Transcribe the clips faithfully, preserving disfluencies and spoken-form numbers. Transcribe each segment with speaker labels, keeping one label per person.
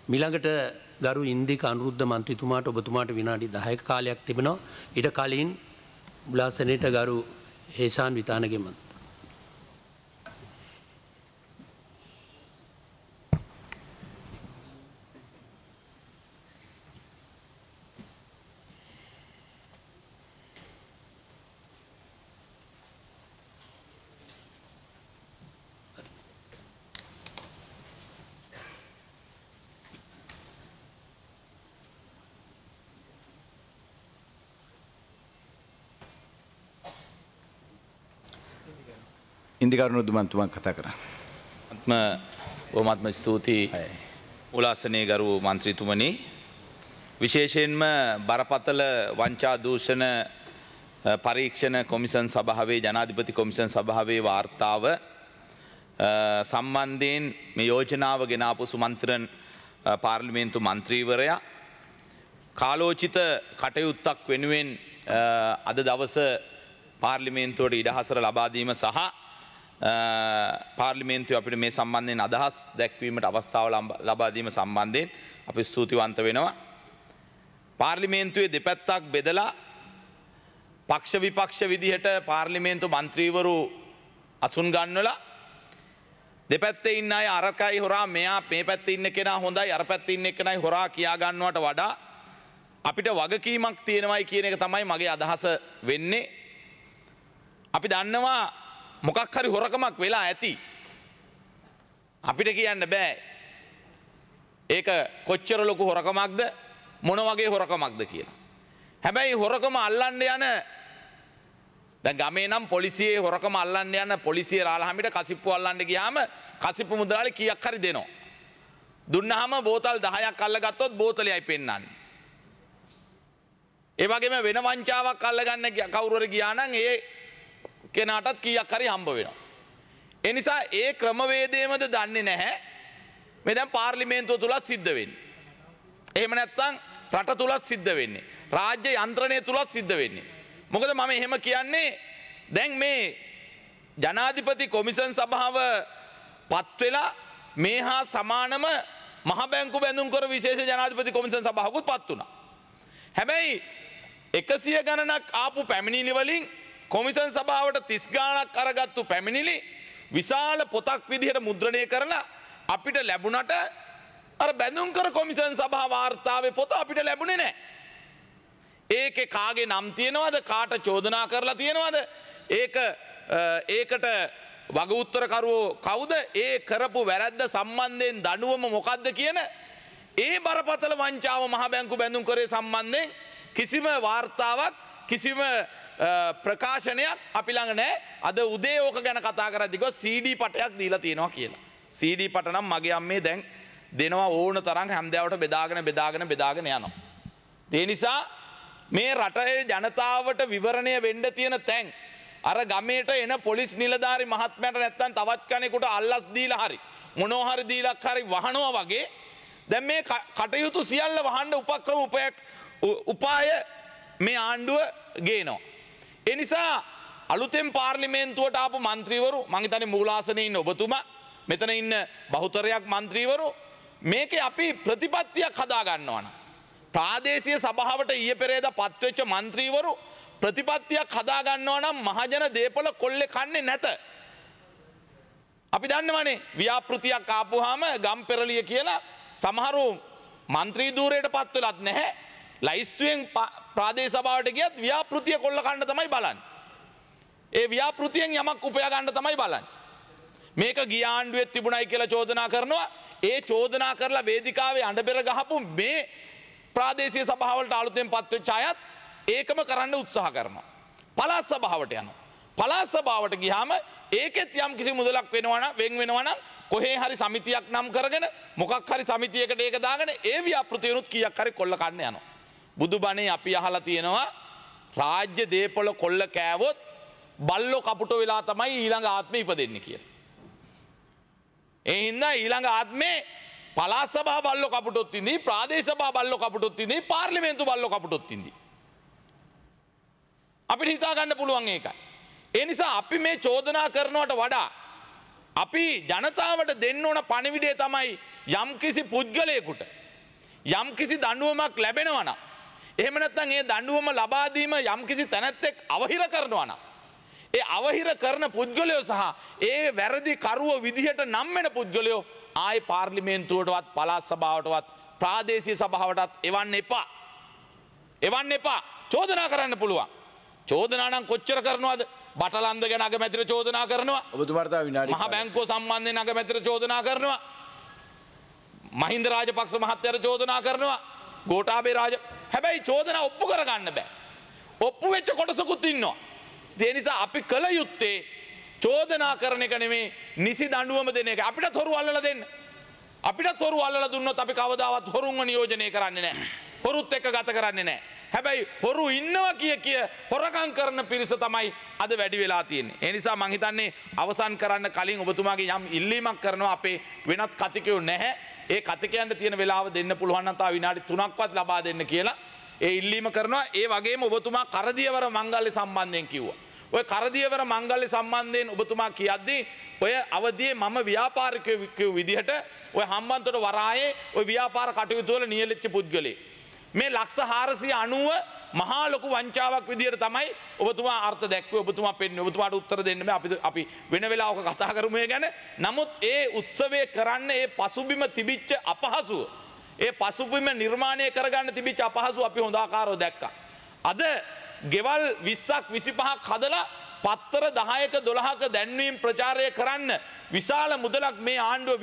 Speaker 1: මිළඟට ගරු ඉන්දික අනුරුද්ධ මන්ත්‍රීතුමාට ඔබතුමාට විනාඩි දහයක කාලයක් තිබෙනවා. ඊට කලින් බුලාසනේට ගරු හේෂාන් විතානගේ මන්ත්‍රී.
Speaker 2: ඉන්දිකරුණු දුමන්තුමන් කතා කරා.
Speaker 3: ආත්ම බොහොමත්ම ස්තුතියි උලාසනයේ ගරු මන්ත්‍රීතුමනි. විශේෂයෙන්ම බරපතල වංචා දූෂණ පරීක්ෂණ කොමිෂන් සභාවේ ජනාධිපති කොමිෂන් සභාවේ වාර්තාව සම්බන්ධයෙන් මේ යෝජනාව ගෙනාපු සුමන්ත්‍රණ පාර්ලිමේන්තු මන්ත්‍රීවරයා කාලෝචිත කටයුත්තක් වෙනුවෙන් අද දවස පාර්ලිමේන්තුවට ඉඩහසර ලබා දීම සහ පාර්ලිමේන්තුව අපිට මේ සම්බන්ධයෙන් අදහස් දැක්වීමට අවස්ථාව ලබා දීම සම්බන්ධයෙන් අපි ස්තුතිවන්ත වෙනවා. පාර්ලිමේන්තුවේ දෙපැත්තක් බෙදලා පක්ෂ විපක්ෂ විදිහට පාර්ලිමේන්තු මන්ත්‍රීවරු අසුන් ගන්නවලා දෙපැත්තේ ඉන්න අය අරකයි හොරා මෙයා මේ පැත්තේ ඉන්න කෙනා හොඳයි අර පැත්තේ ඉන්න කෙනයි හොරා කියා ගන්නවට වඩා අපිට වගකීමක් තියෙනවයි කියන එක තමයි මගේ අදහස වෙන්නේ. අපි දන්නවා මොකක් හරි හොරකමක් වෙලා ඇති. අපිට කියන්න බෑ ඒක කොච්චර ලොකු හොරකමක්ද මොන වගේ හොරකමක්ද කියලා. හැබැයි හොරකම අල්ලන්න යන දැන් ගමේ නම් පොලිසියේ හොරකම අල්ලන්න යන පොලිසිය රාලහාමිට කසිප්පු අල්ලන්න ගියාම කසිප්පු මුදලාලි කීයක් හරි දෙනවා. දුන්නාම බෝතල් දහයක් අල්ලගත්තොත් බෝතලයයි පෙන්නන්නේ. ඒ වගේම වෙන වංචාවක් අල්ලගන්න කවුරු හරි ගියා නම් ඒ කෙනාටත් කීයක් හරි හම්බ වෙනවා. ඒ නිසා ඒ ක්‍රමවේදයමද දන්නේ නැහැ. මේ දැන් පාර්ලිමේන්තුව තුලත් සිද්ධ වෙන්නේ. එහෙම නැත්නම් රට තුලත් සිද්ධ වෙන්නේ. රාජ්‍ය යන්ත්‍රණය තුලත් සිද්ධ වෙන්නේ. මොකද මම එහෙම කියන්නේ දැන් මේ ජනාධිපති කොමිෂන් සභාව පත් වෙලා මේ හා සමානම මහ බැංකු බැඳුම් කර විශේෂ ජනාධිපති කොමිෂන් සභාවකුත් පත් වුණා. හැබැයි එකසිය ගණනක් ආපු පැමිණිලි වලින් කොමිෂන් සභාවට තිස් ගාණක් අරගත්තු පැමිණිලි විශාල පොතක් විදිහට මුද්‍රණය කරලා අපිට ලැබුණට අර බැඳුම් කර කොමිෂන් සභා වාර්තාවේ පොත අපිට ලැබුණේ නැහැ. ඒකේ කාගේ නම් තියෙනවද කාට චෝදනා කරලා තියෙනවද ඒක ඒකට වග උත්තරකරුවෝ කවුද ඒ කරපු වැරද්ද සම්බන්ධයෙන් දඬුවම මොකද්ද කියන ඒ බරපතල වංචාව මහ බැංකු බැඳුම් කරේ සම්බන්ධයෙන් කිසිම වාර්තාවක් කිසිම ප්‍රකාශනයක් අපි ළඟ නැහැ. අද උදේ ඕක ගැන කතා කරද්දී කිව්වා සී ඩී පටයක් දීලා තියෙනවා කියලා. සී ඩී පට නම් මගේ අම්මේ දැන් දෙනවා ඕන තරම් හැමදාවට බෙදාගෙන බෙදාගෙන බෙදාගෙන යනවා. ඒ නිසා මේ රටේ ජනතාවට විවරණය වෙන්න තියෙන තැන් අර ගමේට එන පොලිස් නිලධාරි මහත්මයාට නැත්තම් තවත් කෙනෙකුට අල්ලස් දීලා හරි මොනවා හරි දීලා හරි වහනවා වගේ දැන් මේ කටයුතු සියල්ල වහන්න උපක්‍රම උපාය මේ ආණ්ඩුව ගේනවා. ඒ නිසා අලුතෙන් පාර්ලිමේන්තුවට ආපු മന്ത്രിවරු මං හිතන්නේ මූලාසනයේ ඉන්න ඔබතුමා මෙතන ඉන්න බහුතරයක් മന്ത്രിවරු මේකේ අපි ප්‍රතිපත්තියක් හදා ගන්නවා නම් ප්‍රාදේශීය සභාවට ඊයේ පෙරේදා පත්වෙච්ච മന്ത്രിවරු ප්‍රතිපත්තියක් හදා ගන්නවා නම් මහජන දේපල කොල්ලේ කන්නේ නැත. අපි දන්නවනේ ව්‍යාපෘතියක් ආපුවාම ගම්පෙරළිය කියලා සමහරු മന്ത്രി ධූරයට පත් වෙලත් නැහැ. ලයිස්තුවෙන් ප්‍රාදේශ සභාවට ගියත් ව්‍යාපෘතිය කොල්ල කන්න තමයි බලන්නේ. ඒ ව්‍යාපෘතියෙන් යමක් උපයා ගන්න තමයි බලන්නේ. මේක ගිය ආණ්ඩුවේ තිබුණයි කියලා චෝදනා කරනවා. ඒ චෝදනා කරලා වේදිකාවේ අඬබෙර ගහපු මේ ප්‍රාදේශීය සභාවලට අලුතෙන් පත්වෙච්ච අයත් ඒකම කරන්න උත්සාහ කරනවා. පළාත් සභාවට යනවා. පළාත් සභාවට ගියාම ඒකෙත් යම් කිසි මුදලක් වෙනවා නම් වෙන් වෙනවා නම් කොහේ හරි සමිතියක් නම් කරගෙන මොකක් හරි සමිතියකට ඒක දාගෙන ඒ ව්‍යාපෘතියනොත් කීයක් හරි කොල්ල කන්න යනවා. බුදුබණේ අපි අහලා තියෙනවා රාජ්‍ය දේපොළ කොල්ල කෑවොත් බල්ලෝ කපුටෝ වෙලා තමයි ඊළඟ ආත්මෙ ඉපදෙන්නේ කියලා. ඒ හින්දා ඊළඟ ආත්මේ පළාත් සභා බල්ලෝ කපුටොත් ඉඳී ප්‍රාදේශ සභා බල්ලෝ කපුටොත් ඉඳී පාර්ලිමේන්තු බල්ලෝ කපුටොත් ඉඳී. අපිට හිතා ගන්න පුළුවන් ඒකයි. ඒ නිසා අපි මේ චෝදනා කරනවට වඩා අපි ජනතාවට දෙන්න ඕන පණිවිඩය තමයි යම්කිසි පුද්ගලයෙකුට යම්කිසි දඬුවමක් ලැබෙනවා නම් එහෙම නැත්නම් ඒ දඬුවම ලබා දීම යම්කිසි තැනැත්තෙක් අවහිර කරනවා නම් ඒ අවහිර කරන පුද්ගලයෝ සහ ඒ වැරදි කරුව විදිහට නම් වෙන පුද්ගලයෝ ආයේ පාර්ලිමේන්තුවටවත් පළාත් සභාවටවත් ප්‍රාදේශීය සභාවටත් එවන්න එපා. එවන්න එපා. චෝදනා කරන්න පුළුවන්. චෝදනා නම් කොච්චර කරනවද? බටලන්ද ගැන අගමැතිට චෝදනා කරනවා.
Speaker 2: ඔබතුමාට තව විනාඩි
Speaker 3: මහ බැංකුව සම්බන්ධයෙන් අගමැතිට චෝදනා කරනවා. මහින්ද රාජපක්ෂ මහත්තයාට චෝදනා කරනවා. ගෝඨාභය රාජ හැබැයි චෝදනා ඔප්පු කරගන්න බෑ. ඔප්පු වෙච්ච කොටසකුත් ඉන්නවා. ඒ නිසා අපි කළ යුත්තේ චෝදනා කරන එක නෙමේ නිසි දඬුවම දෙන එක. අපිටත් හොරු අල්ලලා දෙන්න. අපිටත් හොරු අල්ලලා දුන්නොත් අපි කවදාවත් හොරුන්ව නියෝජනය කරන්නේ නැහැ. හොරුත් එක්ක ගත කරන්නේ නැහැ. හැබැයි හොරු ඉන්නවා කිය කිය හොරකම් කරන පිරිස තමයි අද වැඩි වෙලා තියෙන්නේ. ඒ නිසා මං හිතන්නේ අවසන් කරන්න කලින් ඔබතුමාගේ යම් ඉල්ලීමක් කරනවා අපේ වෙනත් කතිකයෝ නැහැ. ඒ කතිකයන්ට තියෙන වෙලාව දෙන්න පුළුවන් නම් තා විනාඩි තුනක්වත් ලබා දෙන්න කියලා ඒ ඉල්ලීම කරනවා. ඒ වගේම ඔබතුමා කරදියවර මංගල්‍ය සම්බන්ධයෙන් කිව්වා. ඔය කරදියවර මංගල්‍ය සම්බන්ධයෙන් ඔබතුමා කියද්දී ඔය අවදියේ මම ව්‍යාපාරිකයෙකු විදිහට ඔය හම්බන්තොට වරායේ ඔය ව්‍යාපාර කටයුතු වල නියැලෙච්ච පුද්ගලෙක්. මේ ලක්ෂ හාරසිය අනූව මහා ලොකු වංචාවක් විදිහට තමයි ඔබතුමා අර්ථ දැක්වේ. ඔබතුමා පෙන්නේ. ඔබතුමාට උත්තර දෙන්න බෑ. අපි අපි වෙන වෙලාවක කතා කරමු ඒ ගැන. නමුත් ඒ උත්සවයේ කරන්න ඒ පසුබිම තිබිච්ච අපහසුව, ඒ පසුබිම නිර්මාණය කරගන්න තිබිච්ච අපහසුව අපි හොඳ ආකාරව දැක්කා. අද ගෙවල් විස්සක් විසිපහක් හදලා පත්තර දහයක දොළහක දැන්වීම් ප්‍රචාරය කරන්න විශාල මුදලක් මේ ආණ්ඩුව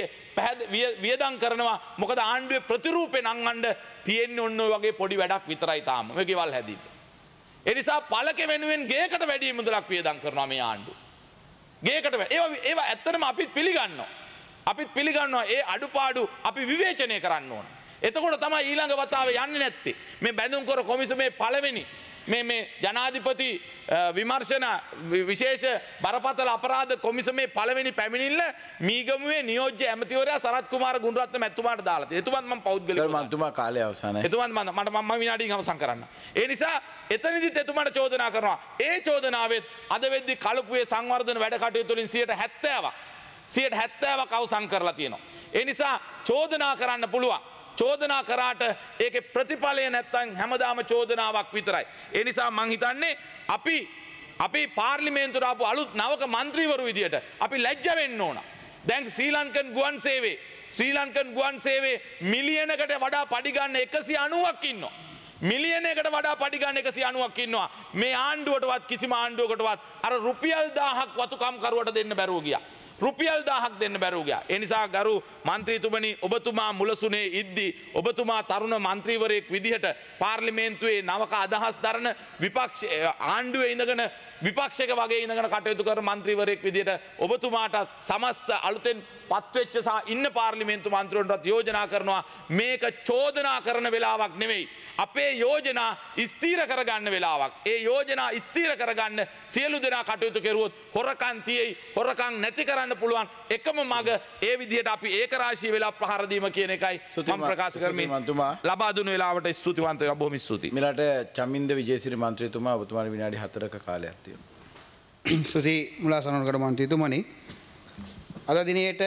Speaker 3: වියදම් කරනවා. මොකද ආණ්ඩුවේ ප්‍රතිරූපේ නංගන්න තියෙන්නේ ඔන්න ඔය වගේ පොඩි වැඩක් විතරයි තාම මේ ගෙවල් හැදින්න. ඒ නිසා පළක වෙනුවෙන් ගේකට වැඩි මුදලක් වියදම් කරනවා මේ ආණ්ඩුව. ගේකට ඒවා ඒවා ඇත්තටම අපිත් පිළිගන්නවා. අපිත් පිළිගන්නවා ඒ අඩුපාඩු අපි විවේචනය කරන්න ඕන. එතකොට තමයි ඊළඟ වතාවේ යන්නේ නැත්තේ. මේ බැඳුම්කර කොමිසමේ පළවෙනි මේ මේ ජනාධිපති විමර්ශන විශේෂ බරපතල අපරාධ කොමිසමේ පළවෙනි පැමිණිල්ල මීගමුවේ නියෝජ්‍ය ඇමතිවරයා සරත් කුමාර ගුණරත්න මැතිතුමාට දාලා තියෙනවා. එතුමත් මම පෞද්ගලිකව
Speaker 2: මන්තුමා කාලය අවසానයි.
Speaker 3: එතුමත් මම මට මම විනාඩියකින් අවසන් කරන්න. ඒ නිසා එතනදිත් එතුමාට චෝදනා කරනවා. ඒ චෝදනාවෙත් අද වෙද්දි කලපුවේ සංවර්ධන වැඩ කටයුතු වලින් සියයට හැත්තෑවක් සියයට හැත්තෑවක් අවසන් කරලා තියෙනවා. ඒ නිසා චෝදනා කරන්න පුළුවන්. චෝදනා කරාට ඒකේ ප්‍රතිඵලය නැත්තම් හැමදාම චෝදනාවක් විතරයි. ඒ නිසා මං හිතන්නේ අපි අපි පාර්ලිමේන්තුවට ආපු අලුත් නවක മന്ത്രിවරු විදියට අපි ලැජ්ජ වෙන්න ඕන. දැන් ශ්‍රී ලංකන් ගුවන් සේවයේ ශ්‍රී ලංකන් ගුවන් සේවයේ මිලියනකට වඩා පඩි ගන්න එකසිය අනූවක් ඉන්නවා. මිලියනයකට වඩා පඩි ගන්න එකසිය අනූවක් ඉන්නවා. මේ ආණ්ඩුවටවත් කිසිම ආණ්ඩුවකටවත් අර රුපියල් දහයක් වතුකම් කරුවට දෙන්න බැරුව ගියා. රුපියල් දහයක් දෙන්න බැරුව ගියා. ඒ නිසා ගරු മന്ത്രിතුමනි ඔබතුමා මුලසුනේ ඉද්දි ඔබතුමා තරුණ മന്ത്രിවරයෙක් විදිහට පාර්ලිමේන්තුවේ නවක අදහස් දරන විපක්ෂ ආණ්ඩුවේ ඉඳගෙන විපක්ෂයක වගේ ඉඳගෙන කටයුතු කරන മന്ത്രിවරයෙක් විදිහට ඔබතුමාට සමස්ත අලුතෙන් පත්වෙච්ච සහ ඉන්න පාර්ලිමේන්තු මන්ත්‍රීවරුන්ට යෝජනා කරනවා මේක චෝදනා කරන වෙලාවක් නෙවෙයි. අපේ යෝජනා ස්ථීර කරගන්න වෙලාවක්. ඒ යෝජනා ස්ථීර කරගන්න සියලු දෙනා කටයුතු කෙරුවොත් හොරකම් තියෙයි. හොරකම් නැති කරන්න පුළුවන් එකම මඟ ඒ විදිහට අපි ඒකරාශී වෙලා පහර දීම කියන එකයි මම ප්‍රකාශ කරමින් ලබා දුන්න වෙලාවට ස්තුතිවන්ත වෙනවා. බොහොම ස්තුතියි.
Speaker 2: මෙලට චමින්ද විජේසිරි මන්ත්‍රීතුමා ඔබතුමාට විනාඩි හතරක කාලයක් තියෙනවා.
Speaker 4: ස්තුති මුලාසනකට මන්ත්‍රීතුමනි. අද දිනේට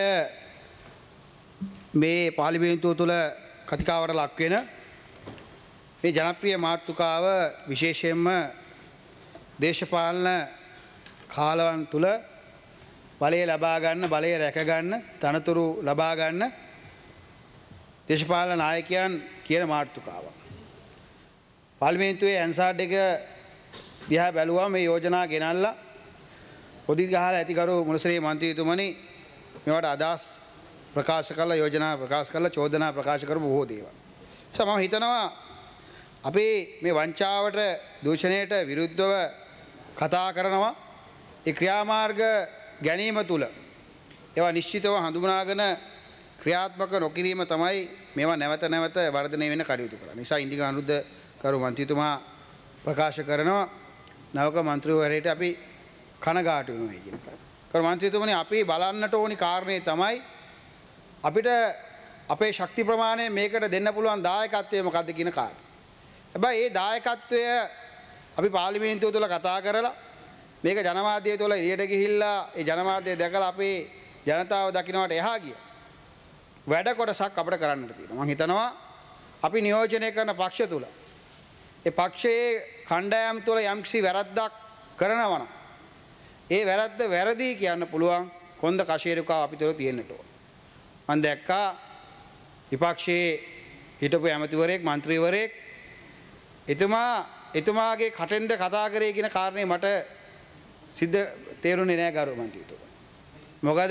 Speaker 4: මේ පාර්ලිමේන්තුව තුළ කතිකාවට ලක්වෙන මේ ජනප්‍රිය මාතෘකාව විශේෂයෙන්ම දේශපාලන කාලවන් තුළ බලය ලබා ගන්න, බලය රැක ගන්න, තනතුරු ලබා ගන්න දේශපාලන නායකයන් කියන මාතෘකාව. පාර්ලිමේන්තුවේ ඇන්සාඩ් එක දිහා බැලුවා මේ යෝජනා ගෙනල්ලා පොඩි ගහලා ඇතිකරු මුලසිරි මන්ත්‍රීතුමනි මේවට අදහස් ප්‍රකාශ කළා, යෝජනා ප්‍රකාශ කළා, චෝදනා ප්‍රකාශ කරපු බොහෝ දේවල්. මම හිතනවා අපේ මේ වංචාවට, දූෂණයට විරුද්ධව කතා කරනවා. ඒ ක්‍රියාමාර්ග ගැනීම තුළ ඒවා නිශ්චිතව හඳුනාගෙන ක්‍රියාත්මක නොකිරීම තමයි මේවා නැවත නැවත වර්ධනය වෙන කටයුතු කරන්නේ. නිසා ඉන්දික අනුරුද්ධ කරු මන්ත්‍රීතුමා ප්‍රකාශ කරනවා නවක මන්ත්‍රීවරයාට අපි කනගාටු වෙනවා කියන එක. කරු මන්ත්‍රීතුමනි අපි බලන්නට ඕනි කාරණේ තමයි අපිට අපේ ශක්ති ප්‍රමාණය මේකට දෙන්න පුළුවන් දායකත්වය මොකක්ද කියන කාරණේ. හැබැයි ඒ දායකත්වය අපි පාර්ලිමේන්තුව තුළ කතා කරලා මේක ජනමාධ්‍ය තුළ එළියට ගිහිල්ලා ඒ ජනමාධ්‍ය දැකලා අපේ ජනතාව දකින්නට එහා ගිය වැඩ කොටසක් අපිට කරන්නට තියෙනවා. මම හිතනවා අපි නියෝජනය කරන පක්ෂ තුල ඒ පක්ෂයේ කණ්ඩායම් තුල යම්කිසි වැරද්දක් කරනවා නම් ඒ වැරද්ද වැරදි කියන්න පුළුවන් කොන්ද කශේරුකාව අපි තුල තියෙන්නට ඕන. මම දැක්කා විපක්ෂයේ හිටපු ඇමතිවරයෙක් മന്ത്രിවරයෙක් එතුමා එතුමාගේ කටෙන්ද කතා කරේ කියන කාරණේ මට සිද්ධ තේරුනේ නෑ ගරු මන්ත්‍රීතුමා. මොකද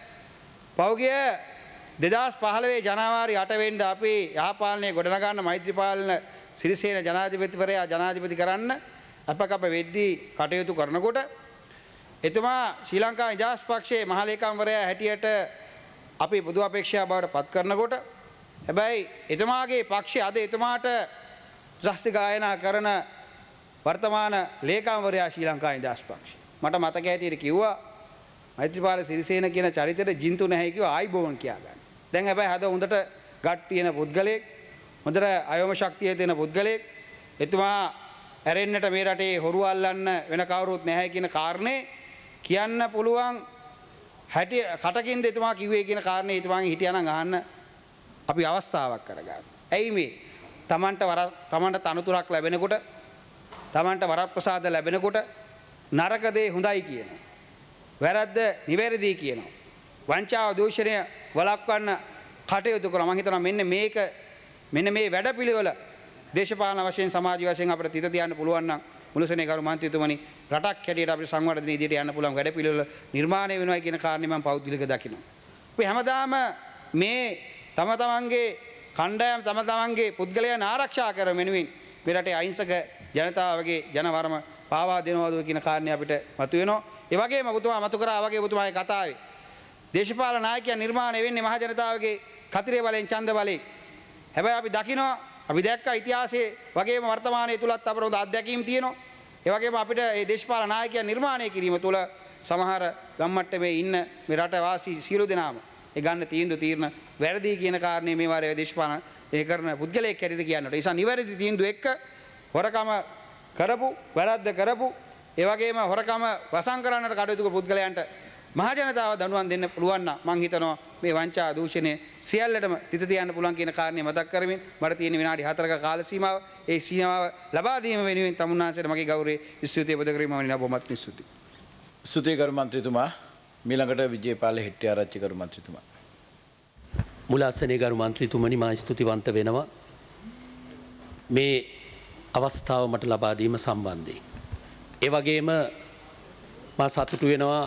Speaker 4: පෞගිය දෙදහස් පහළොව ජනවාරි අට වෙනිදා අපි යහපාලනයේ ගොඩනගන්න මෛත්‍රීපාලන සිරිසේන ජනාධිපතිවරයා ජනාධිපති කරන්න අපකප වෙද්දී කටයුතු කරනකොට එතුමා ශ්‍රී ලංකා නිදහස් පක්ෂයේ මහලේකම්වරයා හැටියට අපි පොදු අපේක්ෂා බවට පත් කරනකොට හැබැයි එතුමාගේ පක්ෂය අද එතුමාට රහස්‍ය ගායනා කරන වර්තමාන ලේකම්වරයා ශ්‍රී ලංකා නිදහස් පක්ෂය මට මතක හැටියට කිව්වා මෛත්‍රීපාල සිරිසේන කියන චරිතෙට ජින්තු නැහැ කිව්වා ආයිබෝවන් කියා ගන්න. දැන් හැබැයි හද හොඳට ගට් තියෙන පුද්ගලයෙක් හොඳට අයෝම ශක්තිය තියෙන පුද්ගලයෙක් එතුමා ඇරෙන්නට මේ රටේ හොරු අල්ලන්න වෙන කවුරුත් නැහැ කියන කාරණේ කියන්න පුළුවන් හැටි කටකින්ද එතුමා කිව්වේ කියන කාරණේ එතුමාගෙන් හිටියානම් අහන්න අපි අවස්ථාවක් කරගන්න. ඇයි මේ තමන්ට වර තමන්ට තනතුරක් ලැබෙනකොට තමන්ට වරප්‍රසාද ලැබෙනකොට නරක දේ හොඳයි කියනවා. වැරද්ද නිවැරදි කියනවා. වංචාව දූෂණය වළක්වන්න කටයුතු කරනවා. මම හිතනවා මෙන්න මේක මෙන්න මේ වැඩපිළිවෙල දේශපාලන වශයෙන් සමාජ වශයෙන් අපිට තිත තියන්න පුළුවන් නම් මුළුසනේ කරු මන්ත්‍රීතුමනි රටක් හැටියට අපිට සංවර්ධන ඉදිරියට යන්න පුළුවන් වැඩපිළිවෙල නිර්මාණය වෙනවා කියන කාරණේ මම පෞද්ගලිකව දකිනවා. අපි හැමදාම මේ තම තමන්ගේ කණ්ඩායම් තම තමන්ගේ පුද්ගලයන් ආරක්ෂා කර වෙනුවෙන් මේ රටේ අහිංසක ජනතාවගේ ජනවරම පාවා දෙනවද කියන කාරණේ අපිට මතුවෙනවා. ඒ වගේම ඔබතුමා මතු කරා වගේ ඔබතුමාගේ කතාවේ දේශපාලන 나යකයන් නිර්මාණය වෙන්නේ මහ ජනතාවගේ කතිරේ බලෙන් ඡන්ද බලෙන්. හැබැයි අපි දකිනවා අපි දැක්කා ඉතිහාසයේ වගේම වර්තමානයේ තුලත් අපර හොඳ අත්දැකීම් තියෙනවා. ඒ වගේම අපිට මේ දේශපාලන නායකයන් නිර්මාණය කිරීම තුළ සමහර ගම්මට්ටමේ ඉන්න මේ රට වාසී සියලු දෙනාම ඒ ගන්න තීන්දුව తీරන වැරදි කියන කාරණේ මේ වාරයේ දේශපාලන ඒ කරන පුද්ගලයෙක් හැටියට කියන්නට. ඒ නිසා නිවැරදි තීන්දුව එක්ක හොරකම කරපු වැරද්ද කරපු ඒ වගේම හොරකම වසන් කරන්නට කටයුතු කරපු පුද්ගලයන්ට මහ ජනතාව දඬුවම් දෙන්න පුළුවන් නම් මං හිතනවා මේ වංචා දූෂණය සියල්ලටම තිත තියන්න පුළුවන් කියන කාරණේ මතක් කරමින් මට තියෙන විනාඩි හතරක කාල සීමාව ඒ සීමාව ලබා දීම වෙනුවෙන් තමුන්නාන්සේට මගේ ගෞරවයේ ස්තුතිය පොද කිරීම වෙනවා බොහොමත් ස්තුතියි.
Speaker 2: ස්තුතියි කරු මන්ත්‍රීතුමා. මීළඟට විජේපාල හෙට්ටිආරච්චි කරු මන්ත්‍රීතුමා.
Speaker 1: මුලාසනේ ගරු මන්ත්‍රීතුමනි මා ස්තුතිවන්ත වෙනවා මේ අවස්ථාව මට ලබා දීම සම්බන්ධයෙන්. ඒ වගේම මා සතුටු වෙනවා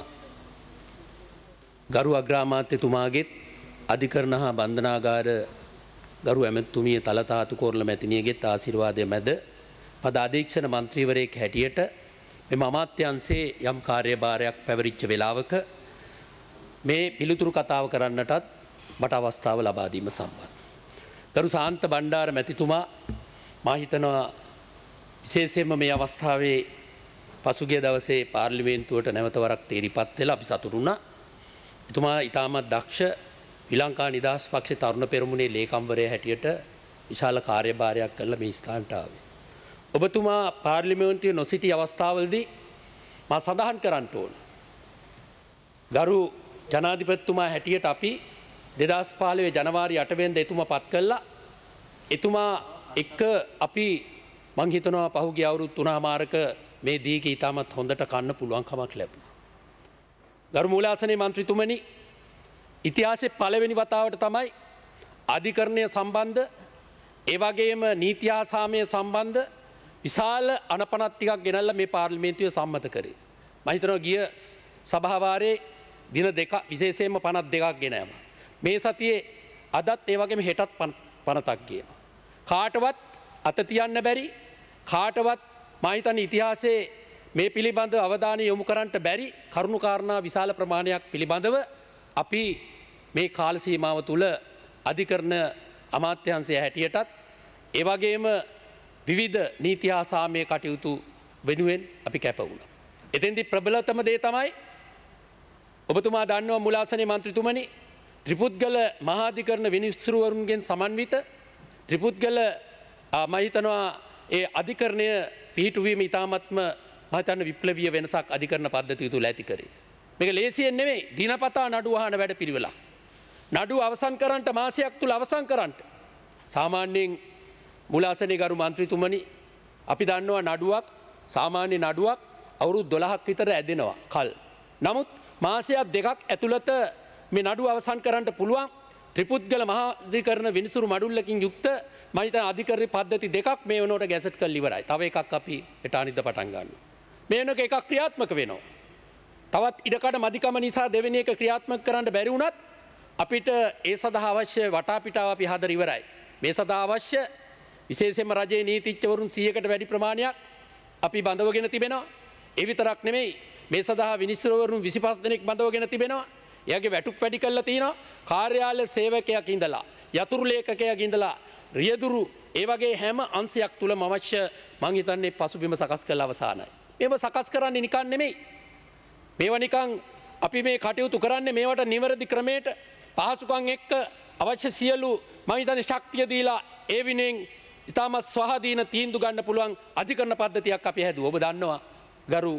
Speaker 1: ගරු අග්‍රාමාත්‍යතුමාගෙත් අධිකරණ හා බන්ධනාගාර ගරු ඇමතුමිය තලතාතු කෝරළ මැතිනියගෙත් ආශිර්වාදය මැද පද අධීක්ෂණ මන්ත්‍රීවරයෙක් හැටියට මෙම අමාත්‍යංශයේ යම් කාර්යභාරයක් පැවරිච්ච වෙලාවක මේ පිළිතුරු කතාව කරන්නටත් මට අවස්ථාව ලබා දීම සම්බන්ධ. ගරු සාන්ත බණ්ඩාර මැතිතුමා මා හිතනවා විශේෂයෙන්ම මේ අවස්ථාවේ පසුගිය දවසේ පාර්ලිමේන්තුවට නැවත වරක් තේරිපත් වෙලා අපි සතුටු වුණා. එතුමා ඉතාමත් දක්ෂ ශ්‍රී ලංකා නිදහස් පක්ෂ තරුණ පෙරමුණේ ලේකම්වරයා හැටියට විශාල කාර්යභාරයක් කරලා මේ ස්ථානට ආවේ. ඔබතුමා පාර්ලිමේන්තුවේ නොසිටි අවස්ථාවලදී මා සඳහන් කරන්න ඕන. ගරු ජනාධිපතිතුමා හැටියට අපි දෙදහස් පහළොව ජනවාරි අට වෙනිදා එතුමා පත් කළා. එතුමා එක්ක අපි මං හිතනවා පහුගිය අවුරුදු තුනමාරක මේ දීක ඉතාමත් හොඳට කන්න පුළුවන් කමක් ලැබුණා. ගරු මූලාසනේ මන්ත්‍රීතුමනි ඉතිහාසයේ පළවෙනි වතාවට තමයි අධිකරණය සම්බන්ධ ඒ වගේම නීති හා සාමය සම්බන්ධ විශාල අනපනත් ටිකක් ගෙනල්ලා මේ පාර්ලිමේන්තුවේ සම්මත කරේ. මම හිතනවා ගිය සභාවාරයේ දින දෙක විශේෂයෙන්ම පනත් දෙකක් ගෙනාවා. මේ සතියේ අදත් ඒ වගේම හෙටත් පනතක් ගියනවා. කාටවත් අත තියන්න බැරි කාටවත් මම හිතන්නේ ඉතිහාසයේ මේ පිළිබඳ අවධානය යොමු කරන්නට බැරි කරුණු කාරණා විශාල ප්‍රමාණයක් පිළිබඳව අපි මේ කාල සීමාව තුළ අධිකරණ අමාත්‍යාංශය හැටියටත් ඒ වගේම විවිධ නීති හා සාමය කටයුතු වෙනුවෙන් අපි කැප වුණා. එතෙන්දී ප්‍රබලතම දේ තමයි ඔබතුමා දන්නවා මුලාසනේ මන්ත්‍රීතුමනි ත්‍රිපුද්ගල මහාධිකරණ විනිශ්චයවරුන්ගෙන් සමන්විත ත්‍රිපුද්ගල මම හිතනවා ඒ අධිකරණය පිහිටුවීම ඉතාමත්ම මම හිතන්නේ විප්ලවීය වෙනසක් අධිකරණ පද්ධතිය තුල ඇති කරේ. මේක ලේසියෙන් නෙමෙයි දිනපතා නඩු අහන වැඩ පිළිවෙලක්. නඩු අවසන් කරන්නට මාසයක් තුල අවසන් කරන්නට. සාමාන්‍යයෙන් මුලාසනේ ගරු මන්ත්‍රීතුමනි අපි දන්නවා නඩුවක් සාමාන්‍ය නඩුවක් අවුරුදු දොළහක් විතර ඇදෙනවා කල්. නමුත් මාසයක් දෙකක් ඇතුළත මේ නඩුව අවසන් කරන්නට පුළුවන් ත්‍රිපුද්ගල මහා අධිකරණ විනිසුරු මඩුල්ලකින් යුක්ත මම හිතන අධිකරණ පද්ධති දෙකක් මේ වෙනකොට ගැසට් කරලා ඉවරයි. තව එකක් අපි හෙට අනිද්දා පටන් ගන්නවා. මේ වෙනක එකක් ක්‍රියාත්මක වෙනවා. තවත් ඉඩකඩ මදිකම නිසා දෙවෙනි එක ක්‍රියාත්මක කරන්න බැරි වුණත් අපිට ඒ සඳහා අවශ්‍ය වටාපිටාව අපි හදර ඉවරයි. මේ සඳහා අවශ්‍ය විශේෂයෙන්ම රජයේ නීතිඥවරුන් සීයකට වැඩි ප්‍රමාණයක් අපි බඳවගෙන තිබෙනවා. ඒ විතරක් නෙමෙයි මේ සඳහා විනිසුරුවරුන් විසිපස් දෙනෙක් බඳවගෙන තිබෙනවා. එයාගේ වැටුප් වැඩි කරලා තිනවා. කාර්යාලය සේවකයෙක් ඉඳලා යතුරු ලේඛකයෙක් ඉඳලා රියදුරු ඒ වගේ හැම අංශයක් තුලම අවශ්‍ය මං හිතන්නේ පසුබිම සකස් කළ අවසానයි. මේව සකස් කරන්නේ නිකන් නෙමෙයි. මේවා නිකන් අපි මේ කටයුතු කරන්නේ මේවට නිවැරදි ක්‍රමයට පහසුකම් එක්ක අවශ්‍ය සියලු මම හිතන්නේ ශක්තිය දීලා ඒ විනෙන් ඉතාමත් ස්වාධීන තීන්දුව ගන්න පුළුවන් අධිකරණ පද්ධතියක් අපි හැදුවා. ඔබ දන්නවා ගරු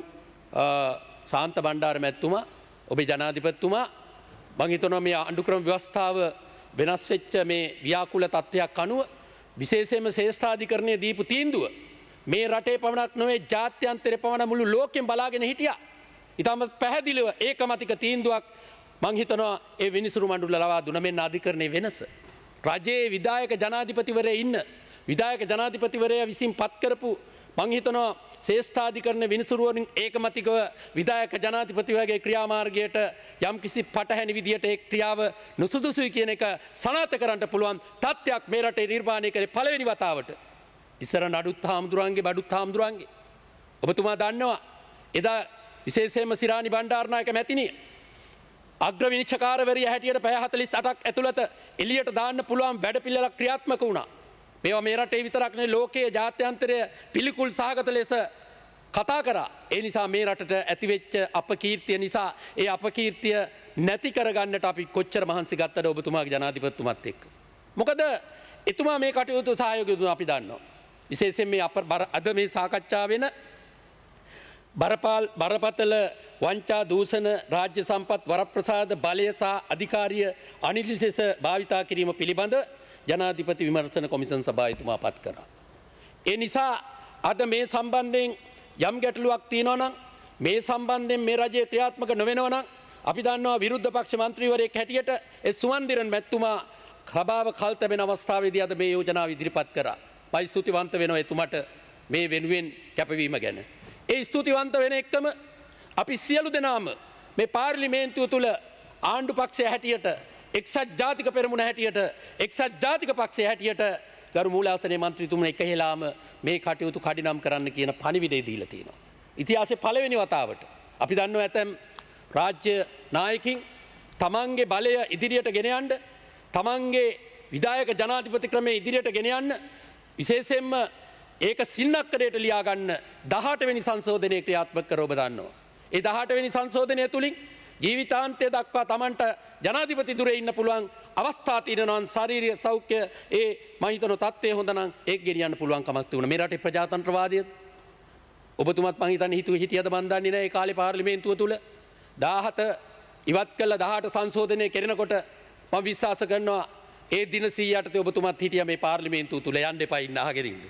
Speaker 1: සාන්ත බණ්ඩාර මැතිතුමා ඔබේ ජනාධිපතිතුමා මම හිතනවා මේ අනුක්‍රම ව්‍යවස්ථාව වෙනස් වෙච්ච මේ ව්‍යාකූල තත්ත්වයක් අනුව විශේෂයෙන්ම ශ්‍රේෂ්ඨාධිකරණයේ දීපු තීන්දුව මේ රටේ පමණක් නොවේ ජාත්‍යන්තරේ පමණ මුළු ලෝකෙම බලාගෙන හිටියා. ඉතාමත් පැහැදිලිව ඒකමතික තීන්දුවක් මං හිතනවා ඒ විනිසුරු මණ්ඩල ලවා දුන මෙන්න අධිකරණයේ වෙනස. රජයේ විධායක ජනාධිපතිවරයා ඉන්න විධායක ජනාධිපතිවරයා විසින් පත් කරපු මං හිතනවා ශ්‍රේෂ්ඨාධිකරණ විනිසුරුවරින් ඒකමතිකව විධායක ජනාධිපතිවරයාගේ ක්‍රියාමාර්ගයට යම් කිසි පටහැනි විදියට ඒ ක්‍රියාව නුසුදුසුයි කියන එක සනාථ කරන්න පුළුවන් තත්ත්වයක් මේ රටේ නිර්මාණය කරේ පළවෙනි වතාවට. ඉස්සර නඩුත් හාමුදුරන්ගේ බඩුත් හාමුදුරන්ගේ ඔබතුමා දන්නවා එදා විශේෂයෙන්ම සිරානි බණ්ඩාරනායක මැතිණිය අග්‍ර විනිශ්චයකාරවරිය හැටියට පැය හතළිස් අටක් ඇතුළත එළියට දාන්න පුළුවන් වැඩපිළිවෙලක් ක්‍රියාත්මක වුණා. මේවා මේ රටේ විතරක් නෙවෙයි ලෝකයේ ජාත්‍යන්තරය පිළිකුල් සහගත ලෙස කතා කරා. ඒ නිසා මේ රටට ඇතිවෙච්ච අපකීර්තිය නිසා ඒ අපකීර්තිය නැති කරගන්නට අපි කොච්චර මහන්සි ගත්තද ඔබතුමාගේ ජනාධිපතිතුමත් එක්ක. මොකද එතුමා මේ කටයුතු සහයෝගය දුන්නා අපි දන්නවා. විශේෂයෙන් මේ අප අද මේ සාකච්ඡා වෙන බරපාල් බරපතල වංචා දූෂණ රාජ්‍ය සම්පත් වරප්‍රසාද බලය සහ අධිකාරිය අනිල් ලෙස භාවිතා කිරීම පිළිබඳ ජනාධිපති විමර්ශන කොමිසම් සභාවතුමා පත් කරා. ඒ නිසා අද මේ සම්බන්ධයෙන් යම් ගැටලුවක් තියෙනවා නම් මේ සම්බන්ධයෙන් මේ රජයේ ක්‍රියාත්මක නොවෙනවා නම් අපි දන්නවා විරුද්ධ පක්ෂ මන්ත්‍රීවරයෙක් හැටියට ඒ සුවන්දිරන් මැතිතුමා සභාව කල් තැබෙන අවස්ථාවේදී අද මේ යෝජනාව ඉදිරිපත් කරා. මම ස්තුතිවන්ත වෙනවා එතුමට මේ වෙනුවෙන් කැපවීම ගැන. ඒ ස්තුතිවන්ත වෙන එක්කම අපි සියලු දෙනාම මේ පාර්ලිමේන්තුව තුළ ආණ්ඩු පක්ෂය හැටියට එක්සත් ජාතික පෙරමුණ හැටියට එක්සත් ජාතික පක්ෂය හැටියට ගරු මූලාසනයේ මන්ත්‍රීතුමන් එකහෙලාම මේ කටයුතු කඩිනම් කරන්න කියන පණිවිඩය දීලා තියෙනවා. ඉතිහාසයේ පළවෙනි වතාවට අපි දන්නවා ඇතැම් රාජ්‍ය නායකින් තමන්ගේ බලය ඉදිරියට ගෙන යන්න තමන්ගේ විධායක ජනාධිපති ක්‍රමය ඉදිරියට ගෙන යන්න විශේෂයෙන්ම ඒක සින්නක්කරයට ලියා ගන්න දහඅට වෙනි සංශෝධනය ක්‍රියාත්මක කර ඔබ දන්නවා. ඒ දහඅට වෙනි සංශෝධනය තුලින් ජීවිතාන්තය දක්වා තමන්ට ජනාධිපති දුරේ ඉන්න පුළුවන් අවස්ථා තියෙනවා. ශාරීරික සෞඛ්‍ය ඒ මම හිතන තත්ත්වය හොඳ නම් ඒක ගෙනියන්න පුළුවන් කමක් තිබුණා. මේ රටේ ප්‍රජාතන්ත්‍රවාදය ඔබතුමත් මම හිතන්නේ හිතුවේ හිටියද මන් දන්නේ නැහැ. ඒ කාලේ පාර්ලිමේන්තුව තුල දහහත ඉවත් කළ දහඅට සංශෝධනය කෙරෙනකොට මම විශ්වාස කරනවා ඒ දින සීයටදී ඔබතුමත් හිටියා මේ පාර්ලිමේන්තුව තුල යන්න එපා ඉන්න අහගෙන ඉන්න.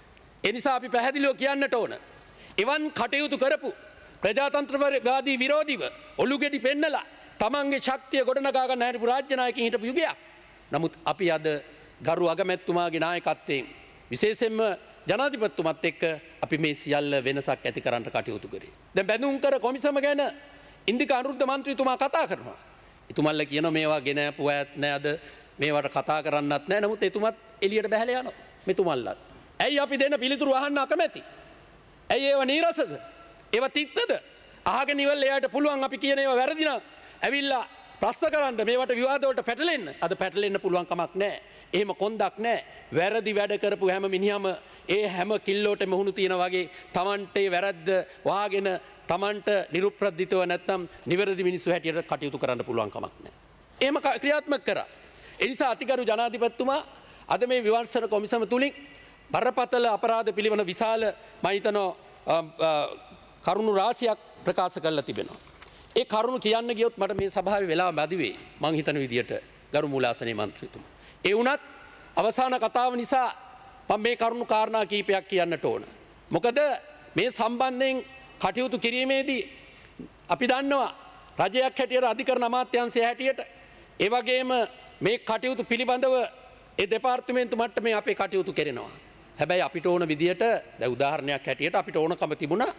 Speaker 1: ඒ නිසා අපි පැහැදිලිව කියන්නට ඕන. එවන් කටයුතු කරපු ප්‍රජාතන්ත්‍රවාදී විරෝධීව ඔලුගෙඩි පෙන්නලා තමන්ගේ ශක්තිය ගොඩනගා ගන්න හැරපු රාජ්‍ය නායකයින් හිටපු යුගයක්. නමුත් අපි අද ගරු අගමැතිතුමාගේ නායකත්වයෙන් විශේෂයෙන්ම ජනාධිපතිතුමත් එක්ක අපි මේ සියල්ල වෙනසක් ඇති කරන්න කටයුතු කරේ. දැන් බැඳුම් කර කොමිසම ගැන ඉන්දික අනුරුද්ධ මන්ත්‍රීතුමා කතා කරනවා. එතුමල්ලා කියනවා මේවා ගෙන පුවත් නෑ අද මේවට කතා කරන්නත් නෑ. නමුත් එතුමත් එළියට බැහැලා යනවා. මෙතුමල්ලත්. ඇයි අපි දෙන පිළිතුරු අහන්න අකමැති? ඇයි ඒව නීරසද? ඒව තිත්තද? අහගෙන ඉවරලා එයාට පුළුවන් අපි කියන ඒවා වැරදි නම් ඇවිල්ලා ප්‍රශ්න කරන්න මේවට විවාද වලට පැටලෙන්න. අද පැටලෙන්න පුළුවන් කමක් නැහැ. එහෙම කොන්දක් නැහැ. වැරදි වැඩ කරපු හැම මිනිහම ඒ හැම කිල්ලෝටම මුහුණු තියන වගේ Tamante වැරද්ද වහගෙන Tamanට නිරුප්‍රදිතව නැත්නම් නිවැරදි මිනිස්සු හැටියට කටයුතු කරන්න පුළුවන් කමක් නැහැ. එහෙම ක්‍රියාත්මක කරා. ඒ නිසා අතිගරු ජනාධිපතිතුමා අද මේ විමර්ශන කොමිසම තුලින් බරපතල අපරාධ පිළිබඳ විශාල මම හිතනවා කරුණු රාශියක් ප්‍රකාශ කරලා තිබෙනවා. ඒ කරුණු කියන්න ගියොත් මට මේ සභාවේ වෙලාව මැදිවේ මං හිතන විදියට ගරු මූලාසනයේ මන්ත්‍රීතුමා. ඒ වුණත් අවසාන කතාව නිසා මම මේ කරුණු කාරණා කීපයක් කියන්නට ඕන. මොකද මේ සම්බන්ධයෙන් කටයුතු කිරීමේදී අපි දන්නවා රජයක් හැටියට අධිකරණ අමාත්‍යාංශය හැටියට ඒ වගේම මේ කටයුතු පිළිබඳව ඒ දෙපාර්තමේන්තු මට්ටමේ අපේ කටයුතු කරනවා. හැබැයි අපිට ඕන විදියට දැන් උදාහරණයක් හැටියට අපිට ඕනකම තිබුණා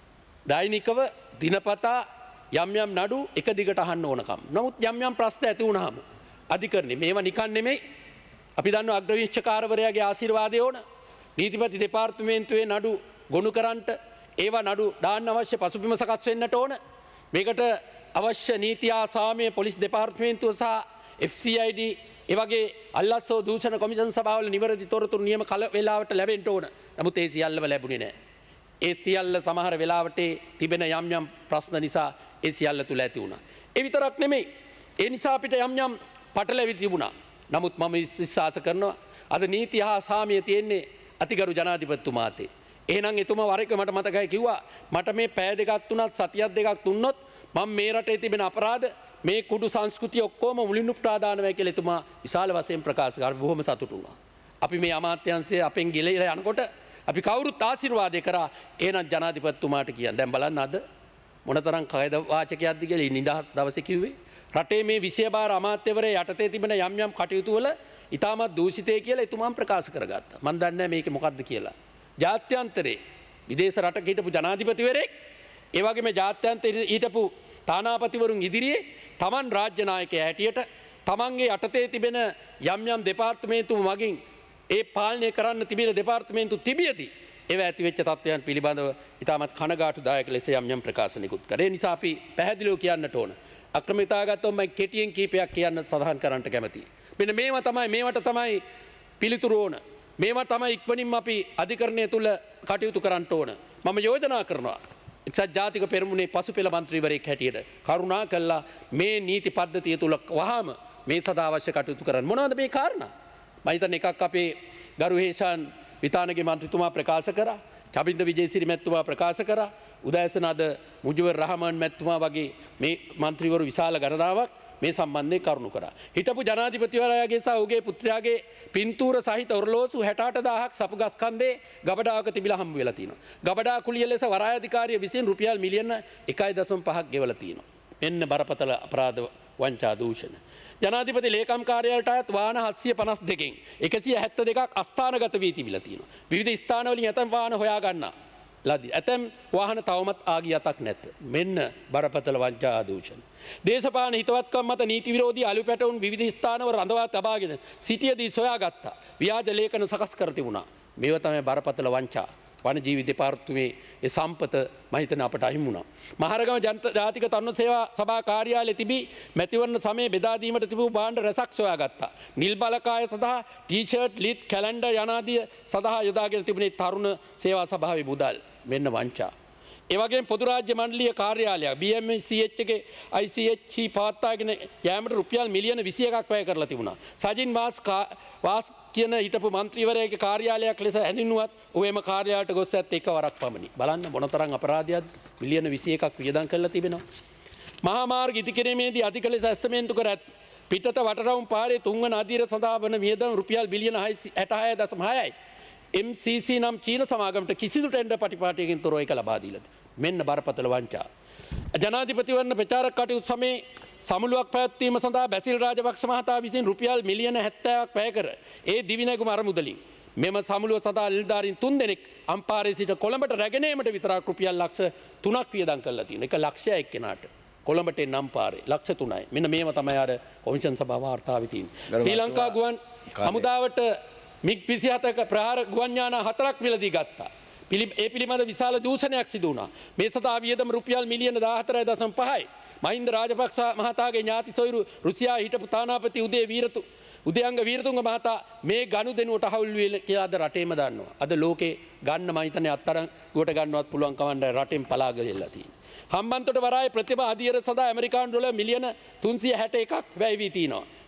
Speaker 1: දෛනිකව දිනපතා යම් යම් නඩු එක දිගට අහන්න ඕනකම්. නමුත් යම් යම් ප්‍රශ්න ඇති වුණාම අධිකරණේ මේවා නිකන් නෙමෙයි. අපි දන්නවා අග්‍රවිනිශ්චකාරවරයාගේ ආශිර්වාදය ඕන. නීතිපති දෙපාර්තමේන්තුවේ නඩු ගොනු කරන්නට ඒවා නඩු දාන්න අවශ්‍ය පසුබිම සකස් වෙන්නට ඕන. මේකට අවශ්‍ය නීති හා සාමය පොලිස් දෙපාර්තමේන්තුව සහ එෆ් සී අයි ඩී ඒ වගේ අල්ලස්සෝ දූෂණ කොමිෂන් සභාවල නිවැරදි තොරතුරු නියම කල වේලාවට ලැබෙන්න ඕන. නමුත් ඒ සියල්ලම ලැබුණේ නැහැ. ඒ සියල්ල සමහර වෙලාවට තිබෙන යම් යම් ප්‍රශ්න නිසා ඒ සියල්ල තුල ඇති වුණා. ඒ විතරක් නෙමෙයි. ඒ නිසා අපිට යම් යම් පටලැවිලි තිබුණා. නමුත් මම විශ්වාස කරනවා අද නීති හා සාමය තියෙන්නේ අතිගරු ජනාධිපතිතුමාතේ. එහෙනම් එතුමා වර එක මට මතකයි කිව්වා මට මේ පෑ දෙකක් තුනක් සතියක් දෙකක් තුන්නොත් මම මේ රටේ තිබෙන අපරාධ මේ කුඩු සංස්කෘතිය ඔක්කොම මුලින් උප්‍රාදානවයි කියලා එතුමා විශාල වශයෙන් ප්‍රකාශ කරා. බොහොම සතුටු වුණා. අපි මේ අමාත්‍යාංශය අපෙන් ගෙලලා යනකොට අපි කවුරුත් ආශිර්වාදේ කරා. එහෙනම් ජනාධිපතිතුමාට කියන්න. දැන් බලන්න අද මොනතරම් කයද වාචකයක්ද කියලා නිදහස් දවසේ කිව්වේ. රටේ මේ විෂයභාර අමාත්‍යවරයා යටතේ තිබෙන යම් යම් කටයුතු වල ඉතාමත් දූෂිතයි කියලා එතුමාම ප්‍රකාශ කරගත්තා. මම දන්නේ නැහැ මේකේ මොකද්ද කියලා. ජාත්‍යන්තරේ විදේශ රටක හිටපු ජනාධිපතිවරයෙක් ඒ වගේම ජාත්‍යන්තරේ හිටපු තානාපතිවරුන් ඉදිරියේ තමන් රාජ්‍ය නායකයා හැටියට තමන්ගේ යටතේ තිබෙන යම් යම් දෙපාර්තමේන්තු මගින් ඒ පාලනය කරන්න තිබෙන දෙපාර්තමේන්තු තිබියදී ඒව ඇති වෙච්ච තත්ත්වයන් පිළිබඳව ඉතාමත් කනගාටුදායක ලෙස යම් යම් ප්‍රකාශ නිකුත් කරා. ඒ නිසා අපි පැහැදිලිව කියන්නට ඕන. අක්‍රමිකතා ගත්තොත් මම කෙටියෙන් කීපයක් කියන්න සඳහන් කරන්නට කැමතියි. මෙන්න මේවා තමයි මේවට තමයි පිළිතුරු ඕන. මේවා තමයි ඉක්මනින්ම අපි අධිකරණය තුල කටයුතු කරන්න ඕන. මම යෝජනා කරනවා එක්සත් ජාතික පෙරමුණේ පසුපෙළ මන්ත්‍රීවරයෙක් හැටියට කරුණා කළා මේ නීති පද්ධතිය තුල වහාම මේ සදා අවශ්‍ය කටයුතු කරන්න. මොනවද මේ කාරණා? මම හිතන්නේ එකක් අපේ ගරු හේෂාන් විතානගේ මන්ත්‍රීතුමා ප්‍රකාශ කරා. චබින්ද විජේසිරි මැතිතුමා ප්‍රකාශ කරා. උදෑසන අද මුජිබුර් රහමාන් මැතිතුමා වගේ මේ මන්ත්‍රීවරු විශාල ගණනාවක් මේ සම්බන්ධයෙන් කරුණු කරා. හිටපු ජනාධිපතිවරයාගේ සහ ඔහුගේ පුත්‍රයාගේ පින්තූර සහිත ඔරලෝසු හැට අට දාහක් සපුගස් කන්දේ ගබඩාවක තිබිලා හම්බ වෙලා තිනවා. ගබඩා කුලිය ලෙස වරාය අධිකාරිය විසින් රුපියල් මිලියන එකයි දශම පහක් ගෙවලා තිනවා. මෙන්න බරපතල අපරාධ වංචා දූෂණ. ජනාධිපති ලේකම් කාර්යාලයට අයත් වාහන හත්සිය පනස් දෙකෙන් එකසිය හැත්තෑ දෙකක් අස්ථානගත වී තිබිලා තිනවා. විවිධ ස්ථානවලින් ඇතැම් වාහන හොයා ගන්නා ලදී. ඇතැම් වාහන තවමත් ආගිය අතක් නැත. මෙන්න බරපතල වංචා දූෂණ. දේශපාලන හිතවත්කම් මත නීති විරෝධී අලු පැටවුන් විවිධ ස්ථානවල රඳවා තබාගෙන සිටියදී සොයාගත්තා. ව්‍යාජ ලේඛන සකස් කර තිබුණා. මේව තමයි බරපතල වංචා. වනජීවි දෙපාර්තමේ ඒ සම්පත මම හිතන අපට අහිමි වුණා. මහරගම ජාතික තරුණ සේවා සභා කාර්යාලයේ තිබී මැතිවරණ සමයේ බෙදා දීමට තිබූ භාණ්ඩ රැසක් සොයාගත්තා. නිල් බලකාය සඳහා ටී-ෂර්ට්, ලිත්, කැලෙන්ඩර් යනාදී සඳහා යොදාගෙන තිබුණේ තරුණ සේවා සභාවේ මුදල්. මෙන්න වංචා. ඒ වගේම පොදු රාජ්‍ය මණ්ඩලීය කාර්යාලයක් බී එම් සී එච් එකේ අයි සී එච් පවත්වාගෙන යෑමට රුපියල් මිලියන විසි එකක් වැය කරලා තිබුණා. සජින් වාස් වාස් කියන හිටපු මන්ත්‍රීවරයාගේ කාර්යාලයක් ලෙස හැඳින්වුවත් ඌ එම කාර්යාලයට ගොස් ඇත්තේ එකවරක් පමණි. බලන්න මොනතරම් අපරාධයක්ද මිලියන විසි එකක් වියදම් කරලා තිබෙනවා. මහා මාර්ග ඉදිකිරීමේදී අධික ලෙස ඇස්තමේන්තු කර ඇත් පිටත වටරවුම් පාරේ තුන්වන අදියර සඳහා වන වියදම් රුපියල් බිලියන හැට හය දශම හයයි. එම් සී සී නම් චීන සමාගමට කිසිදු ටෙන්ඩර් පටිපාටියකින් තොරව ඒක ලබා දීලාද? මෙන්න බරපතල වංචා. ජනාධිපතිවරණ ප්‍රචාරක කටයුතු සමයේ සමුළුවක් පැවැත්වීම සඳහා බැසිල් රාජපක්ෂ මහතා විසින් රුපියල් මිලියන හැත්තෑවක් වැය කර ඒ දිවිනැගුම අරමුදලින් මෙම සමුළුව සඳහා නිලධාරීන් තුන් දෙනෙක් අම්පාරේ සිට කොළඹට රැගෙන ඒමට විතරක් රුපියල් ලක්ෂ තුනක් වියදම් කරලා තියෙනවා. එක ලක්ෂයක් එක්කෙනාට. කොළඹට එන්න අම්පාරේ ලක්ෂ තුනයි. මෙන්න මේව තමයි අර කොමිෂන් සභාව වාර්තාවේ තියෙන්නේ. ශ්‍රී ලංකා ගුවන් හමුදාවට මිග් විසිහතක ප්‍රහාර ගුවන් යාන හතරක් මිලදී ගත්තා. ඒ පිළිබඳ විශාල දූෂණයක් සිදු වුණා. මේ සඳහා වියදම රුපියල් මිලියන දාහතරයි දශම පහයි. මහින්ද රාජපක්ෂ මහතාගේ ඥාති සොයුරු රුසියා හිටපු තානාපති උදේ වීරතු උදයංග වීරතුංග මහතා මේ ගනුදෙනුවට හවුල් වෙලා කියලා අද රටේම දන්නවා. අද ලෝකේ ගන්න මම හිතන්නේ අත්තරංගුවට ගන්නවත් පුළුවන් කමන්න රටෙන් පලා ගිහලා තියෙනවා. හම්බන්තොට වරායේ ප්‍රතිභා අධියර සඳහා ඇමරිකානු ඩොලර් මිලියන තුන්සිය හැට එකක් වැය වී තිනවා.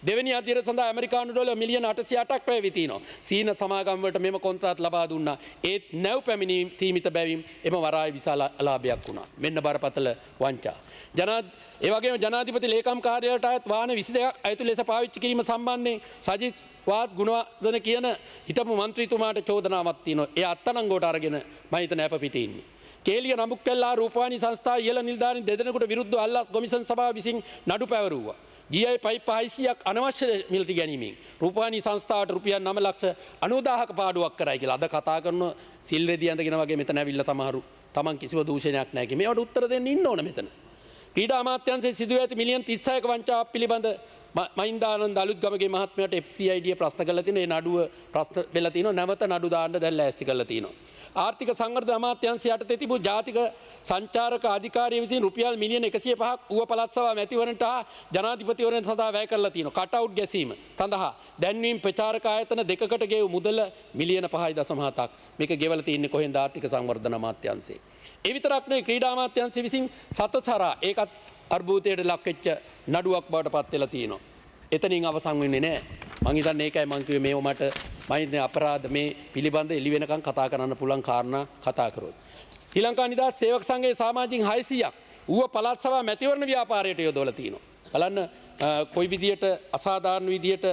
Speaker 1: දෙවැනි අධීර සඳහා ඇමරිකානු ඩොලර් මිලියන අටසිය අටක් වැය තිනවා. සීන සමාගම් වලට මෙම කොන්ත්‍රාත් ලබා දුන්නා. ඒත් නැව් පැමිණීම් තීමිත බැවින් එම වරාය විශාල අලාභයක් වුණා. මෙන්න බරපතල වංචා. ජනා ඒ වගේම ජනාධිපති ලේකම් කාර්යාලයට අයත් වාහන විසි දෙකක් අයතු ලෙස පාවිච්චි කිරීම සම්බන්ධයෙන් සජිත් වාත් ගුණවර්ධන කියන හිටපු මන්ත්‍රීතුමාට චෝදනාවක් තියෙනවා. ඒ අත්අඩංගුවට අරගෙන මම හිතන අප පිටේ ඉන්නේ. කේලිය නමුක්කල්ලා රූපවාහිනී සංස්ථාව ඉහළ නිලධාරීන් දෙදෙනෙකුට විරුද්ධව අල්ලාස් කොමිෂන් සභාව විසින් නඩු පැවරුවා. ජී ආයි පයිප් හයසියක් අනවශ්‍ය මිලදී ගැනීමෙන් රූපවාහිනී සංස්ථාවට රුපියල් නව ලක්ෂ අනූදාහක පාඩුවක් කරයි කියලා අද කතා කරන සිල් රෙදි ඇඳගෙන වගේ මෙතන ඇවිල්ලා සමහරු Taman කිසිම දූෂණයක් නැහැ කිය. මේවට උත්තර දෙන්න ඉන්න ඕන මෙතන. ක්‍රීඩා අමාත්‍යාංශයේ සිදුව ඇති මිලියන් තිස් හයක වංචාවක් පිළිබඳ මහින්දානන්ද අලුත්ගමගේ මහත්මයාට එෆ් සී ආයි ඩී ප්‍රශ්න කරලා තිනවා. ඒ නඩුව ප්‍රශ්න වෙලා තිනවා. නැවත නඩු දාන්න දැන් ලෑස්ති කරලා තිනවා. ආර්ථික සංවර්ධන අමාත්‍යාංශය යටතේ තිබූ ජාතික සංචාරක අධිකාරිය විසින් රුපියල් මිලියන එකසිය පහක් ඌව පළාත් සභා මැතිවරණට හා ජනාධිපතිවරණ සඳහා වැය කරලා තියෙනවා. කට් අවුට් ගැසීම සඳහා දැන්වීම් ප්‍රචාරක ආයතන දෙකකට ගෙවූ මුදල මිලියන පහයි දශම හතක්. මේක ගෙවලා තින්නේ කොහෙන්ද? ආර්ථික සංවර්ධන අමාත්‍යාංශයේ. ඒ විතරක් නෙවෙයි ක්‍රීඩා අමාත්‍යාංශය විසින් සතතරා ඒකත් අර්බුදයට ලක් වෙච්ච නඩුවක් බවට පත් වෙලා තියෙනවා. එතනින් අවසන් වෙන්නේ නැහැ. මං හිතන්නේ ඒකයි මං කිව්වේ මේව මට මම හිතන්නේ අපරාධ මේ පිළිබඳ එළි වෙනකන් කතා කරන්න පුළුවන් කාරණා කතා කරොත්. ශ්‍රී ලංකා නිදහස් සේවක සංඝයේ සමාජික හයසියක් ඌව පළාත් සභා මැතිවරණ ව්‍යාපාරයට යොදවලා තිනවා. බලන්න කොයි විදියට අසාධාරණ විදියට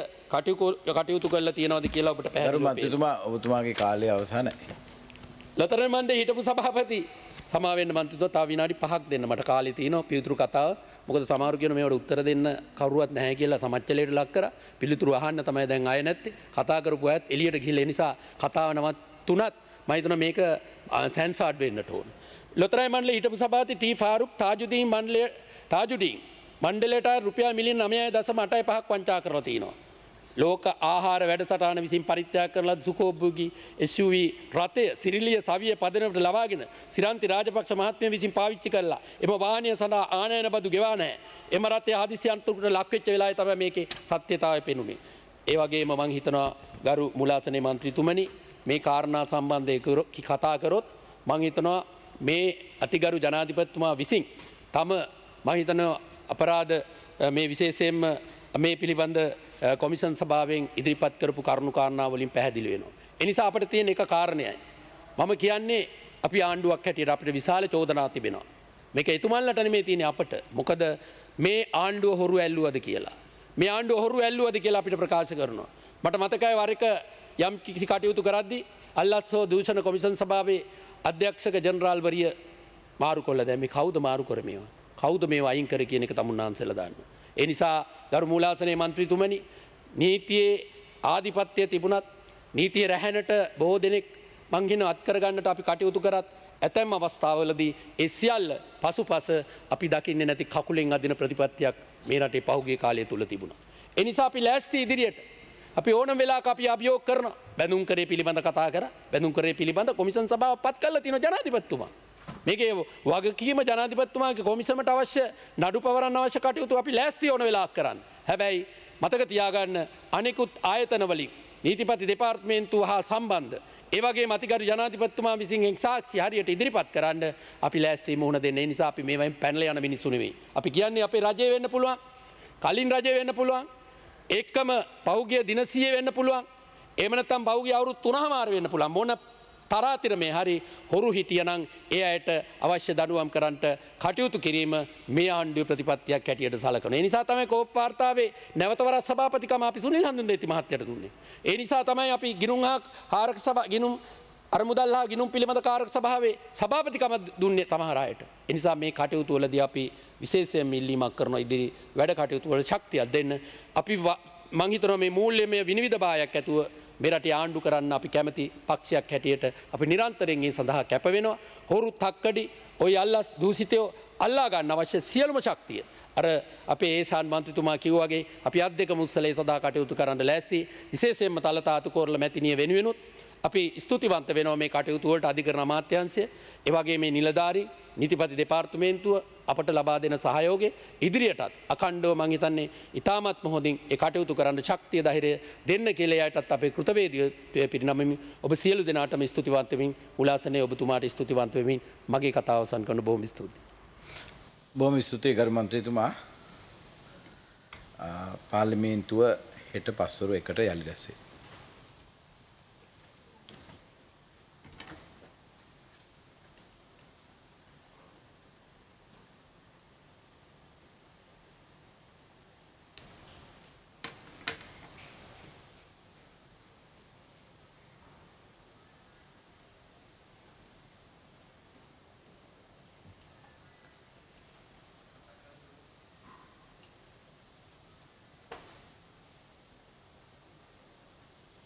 Speaker 1: කටයුතු කරලා තියනවද කියලා ඔබට පැහැදිලිව
Speaker 2: පේනවා. මන්ත්‍රීතුමා ඔබතුමාගේ කාලය අවසానයි.
Speaker 1: ලතරන් මණ්ඩේ හිටපු සභාපති සමා වෙන්න මන්ත්‍රීතුමා තව විනාඩි පහක් දෙන්න මට කාලේ තියෙනවා පිළිතුරු කතාව. මොකද සමහරු කියන මේවට උත්තර දෙන්න කවුරුවත් නැහැ කියලා සමච්චලයට ලක් කරා. පිළිතුරු අහන්න තමයි දැන් ආයේ නැත්තේ. කතා කරපු අයත් එළියට ගිහලා ඒ නිසා කතාව නවත්තුණත් මම හිතනවා මේක සෙන්සර්ඩ් වෙන්නට ඕන. ලොතරැයි මණ්ඩලයේ හිටපු සභාපති ටී ෆාරුක් තාජුදීන් මණ්ඩලයේ තාජුදීන් මණ්ඩලයට රුපියල් මිලියන නවය දශම අටයි පහක් වංචා කරලා තිනවා. ලෝක ආහාර වැඩසටහන විසින් පරිත්‍යාග කරලා සුකෝබ්බුගි එස් යූ වී රථය සිරිලිය සවිය පදනමට ලබාගෙන සිරන්ති රාජපක්ෂ මහත්මයා විසින් පාවිච්චි කළා. එම වාහනය සඳහා ආනයන බදු ගෙවා නැහැ. එම රථය හදිසි අන්තරකට ලක් වෙච්ච වෙලාවේ තමයි මේකේ සත්‍යතාවය පෙනුනේ. ඒ වගේම මම හිතනවා ගරු මුලාසනේ මන්ත්‍රීතුමනි මේ කාරණා සම්බන්ධයෙන් කතා කරොත් මම හිතනවා මේ අතිගරු ජනාධිපතිතුමා විසින් තම මම හිතනවා අපරාධ මේ විශේෂයෙන්ම මේ පිළිබඳ කොමිෂන් සභාවෙන් ඉදිරිපත් කරපු කරුණු කාරණා වලින් පැහැදිලි වෙනවා. ඒ නිසා අපිට තියෙන එක කාරණයයි. මම කියන්නේ අපි ආණ්ඩුවක් හැටියට අපිට විශාල චෝදනා තිබෙනවා. මේක එතුමන්ලට නෙමෙයි තියෙන්නේ අපට. මොකද මේ ආණ්ඩුව හොරු ඇල්ලුවද කියලා. මේ ආණ්ඩුව හොරු ඇල්ලුවද කියලා අපිට ප්‍රකාශ කරනවා. මට මතකයි වර එක යම් කිසි කටයුතු කරද්දී අල්ලස් හෝ දූෂණ කොමිෂන් සභාවේ අධ්‍යක්ෂක ජනරාල්වරිය මාරු කළා. දැන් මේ කවුද මාරු කරේ මේවා? කවුද මේවා අයින් කරේ කියන එක තමුන්නාන්සලා දාන්න. ඒ නිසා ගරු මූලාසනයේ මන්ත්‍රීතුමනි නීතියේ ආධිපත්‍යය තිබුණත් නීතිය රැහැනට බොහෝ දෙනෙක් මං කියන අත් කරගන්නට අපි කටයුතු කරත් ඇතැම් අවස්ථාවලදී ඒ සියල්ල පසුපස අපි දකින්නේ නැති කකුලෙන් අදින ප්‍රතිපත්තියක් මේ රටේ පහුගිය කාලය තුල තිබුණා. ඒ නිසා අපි ලෑස්ති ඉදිරියට අපි ඕනම වෙලාවක අපි අභියෝග කරන බැඳුම් කරේ පිළිබඳ කතා කරා. බැඳුම් කරේ පිළිබඳ කොමිෂන් සභාව පත් කළා තියෙනවා ජනාධිපතිතුමා. මේකේ වගකීම ජනාධිපතිතුමාගේ කොමිසමට අවශ්‍ය නඩු පවරන්න අවශ්‍ය කටයුතු අපි ලෑස්ති ඕන වෙලාවක් කරන්න. හැබැයි මතක තියාගන්න අනෙකුත් ආයතන වලින් නීතිපති දෙපාර්තමේන්තුව හා සම්බන්ධ ඒ වගේ අතිගරු ජනාධිපතිතුමා විසින් සාක්ෂි හරියට ඉදිරිපත් කරන්න අපි ලෑස්ති මුහුණ දෙන්න. ඒ නිසා අපි මේවෙන් පැනලා යන මිනිස්සු නෙවෙයි. අපි කියන්නේ අපේ රජය වෙන්න පුළුවන්. කලින් රජය වෙන්න පුළුවන්. එක්කම පෞගිය දින සියය වෙන්න පුළුවන්. එහෙම නැත්නම් පෞගිය අවුරුදු තුනමාර වෙන්න පුළුවන්. මොන තරාතිර මේ හරි හොරු හිටියනම් ඒ අයට අවශ්‍ය දඩුවම් කරන්නට කටයුතු කිරීම මේ ආණ්ඩුවේ ප්‍රතිපත්තියක් හැටියට සලකනවා. ඒ නිසා තමයි කෝප් වාර්තාවේ නැවත වරක් සභාපතිකම අපි සුනිල් හඳුන්දේති මහත්තයට දුන්නේ. ඒ නිසා තමයි අපි ගිනුම් හා ආරක සභා ගිනුම් අරමුදල් හා ගිනුම් පිළිබඳ කාරක සභාවේ සභාපතිකම දුන්නේ සමහර අයට. ඒ නිසා මේ කටයුතු වලදී අපි විශේෂයෙන් ඉල්ලීමක් කරනවා ඉදිරි වැඩ කටයුතු වල ශක්තියක් දෙන්න. අපි මං හිතනවා මේ මූල්‍යමය විනිවිදභාවයක් ඇතුව මේ රටේ ආණ්ඩු කරන්න අපි කැමති පක්ෂයක් හැටියට අපි නිරන්තරයෙන් ඒ සඳහා කැප වෙනවා. හොරු තක්කඩි ඔය අල්ලස් දූෂිතයෝ අල්ලා ගන්න අවශ්‍ය සියලුම ශක්තිය අර අපේ ඒසාන් මන්ත්‍රීතුමා කිව්වා වගේ අපි අත් දෙක මුස්සලේ සදා කටයුතු කරන්න ලෑස්ති. විශේෂයෙන්ම තලතාතු කෝරළ මැතිණිය වෙනුවෙනුත් අපි ස්තුතිවන්ත වෙනවා මේ කටයුතු වලට අධිකරණ අමාත්‍යාංශය ඒ වගේ මේ නිලධාරී නීතිපති දෙපාර්තමේන්තුව අපට ලබා දෙන සහයෝගය ඉදිරියටත් අඛණ්ඩව මං හිතන්නේ ඉතාමත් හොඳින් ඒ කටයුතු කරන්න ශක්තිය ධෛර්යය දෙන්න කියලා යටත් අපේ කෘතවේදීත්වය පිරිනමමින් ඔබ සියලු දෙනාටම ස්තුතිවන්ත වෙමින් උලාසනේ ඔබතුමාට ස්තුතිවන්ත වෙමින් මගේ කතාව අවසන් කරන බොහොම ස්තුතියි.
Speaker 2: බොහොම ස්තුතියි ගරු මන්ත්‍රීතුමා. පාර්ලිමේන්තුව හෙට පස්වරු එකට යළි රැස් වෙයි.